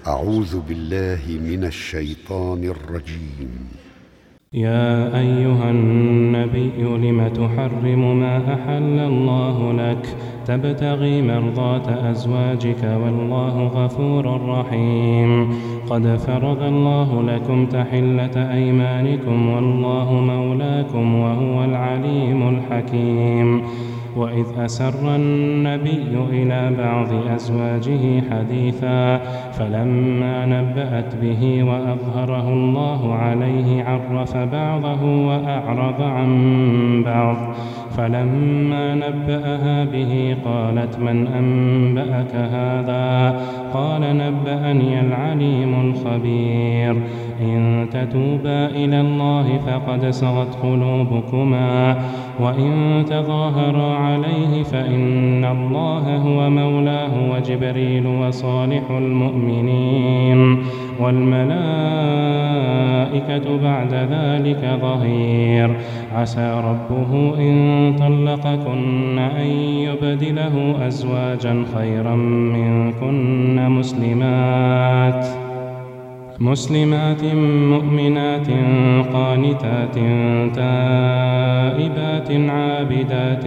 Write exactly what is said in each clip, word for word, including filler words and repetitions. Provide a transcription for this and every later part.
أعوذ بالله من الشيطان الرجيم. يا أيها النبي لم تحرم ما أحل الله لك تبتغي مرضات أزواجك والله غفور رحيم. قد فرض الله لكم تحلة أيمانكم والله مولاكم وهو العليم الحكيم. وإذ أسر النبي إلى بعض أزواجه حديثا فلما نبأت به وأظهره الله عليه عرف بعضه وأعرض عن بعض. فلما نبأها به قالت من أنبأك هذا؟ قال نبأني العليم الخبير. إن تتوبا إلى الله فقد صغت قلوبكما وإن تظاهرا عليه فإن الله هو مولاه وجبريل وصالح المؤمنين والملائكة بعد ذلك ظهير. عسى ربه إن طلقكن أن يبدله أزواجا خيرا منكن مسلمات مسلمات مؤمنات قانتات تائبات عابدات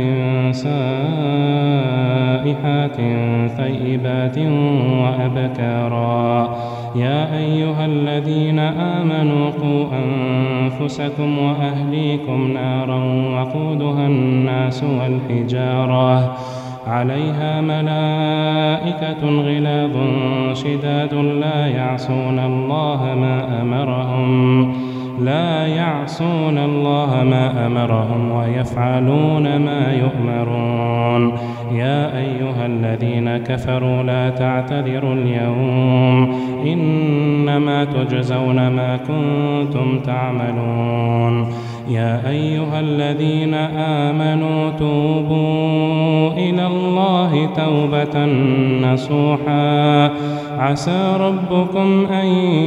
سائحات ثيبات وأبكارا. يا أيها الذين آمنوا قوا أنفسكم وأهليكم نارا وقودها الناس والحجارة عليها ملائكة غلاظ شداد لا يعصون الله ما أمرهم لا يعصون الله ما أمرهم ويفعلون ما يؤمرون. يا أيها الذين كفروا لا تعتذروا اليوم إنما تجزون ما كنتم تعملون. يا أيها الذين آمنوا توبوا إلى الله توبة نصوحا عسى ربكم أن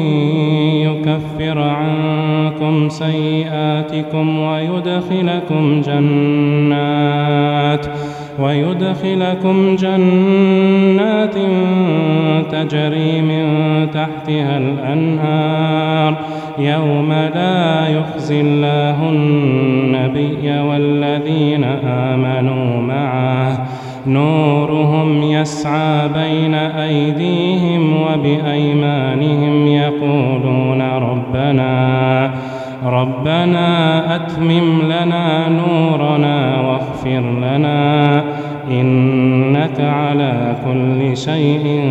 يكفر عنكم سيئاتكم ويدخلكم جنات ويدخلكم جنات تجري من تحتها الأنهار يوم لا يخزي الله النبي والذين آمنوا معه نورهم يسعى بين أيديهم وبأيمانهم يقولون ربنا ربنا أتمم لنا نورنا واغفر لنا إنك على كل شيء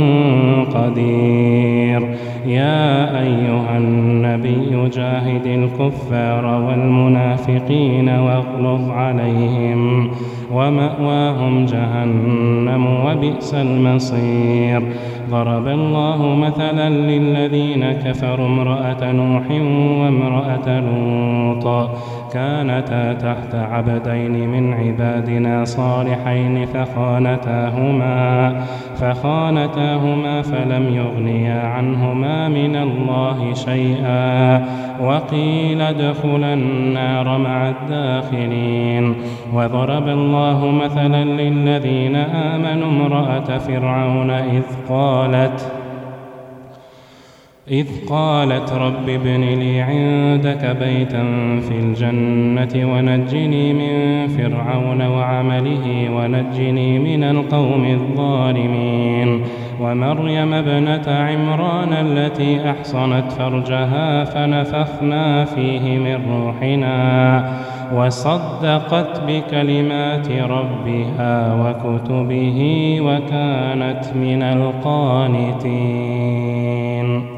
قدير. يا أيها النبي جاهد الكفار والمنافقين واغلظ عليهم ومأواهم جهنم وبئس المصير. ضرب الله مثلا للذين كفروا امرأة نوح وامرأة لوط كانتا تحت عبدين من عبادنا صالحين فخانتاهما فخانتاهما فلم يغنيا عنهما من الله شيئا وقيل ادخلا النار مع الداخلين. وضرب الله مثلا للذين آمنوا امرأة فرعون إذ قالت إذ قالت رب ابن لي عندك بيتا في الجنة ونجني من فرعون وعمله ونجني من القوم الظالمين. ومريم ابنة عمران التي أحصنت فرجها فنفخنا فيه من روحنا وصدقت بكلمات ربها وكتبه وكانت من القانتين.